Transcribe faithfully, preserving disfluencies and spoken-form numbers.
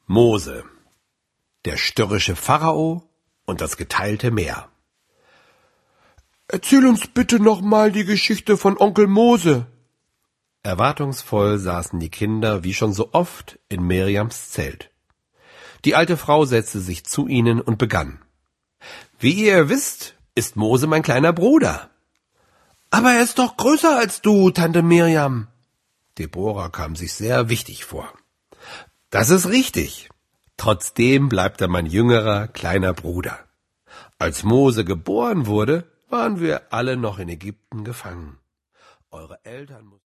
Mose, der störrische Pharao und das geteilte Meer. Erzähl uns bitte noch mal die Geschichte von Onkel Mose. Erwartungsvoll saßen die Kinder wie schon so oft in Mirjams Zelt. Die alte Frau setzte sich zu ihnen und begann. Wie ihr wisst, ist Mose mein kleiner Bruder. Aber er ist doch größer als du, Tante Mirjam. Deborah kam sich sehr wichtig vor. Das ist richtig. Trotzdem bleibt er mein jüngerer, kleiner Bruder. Als Mose geboren wurde, waren wir alle noch in Ägypten gefangen. Eure Eltern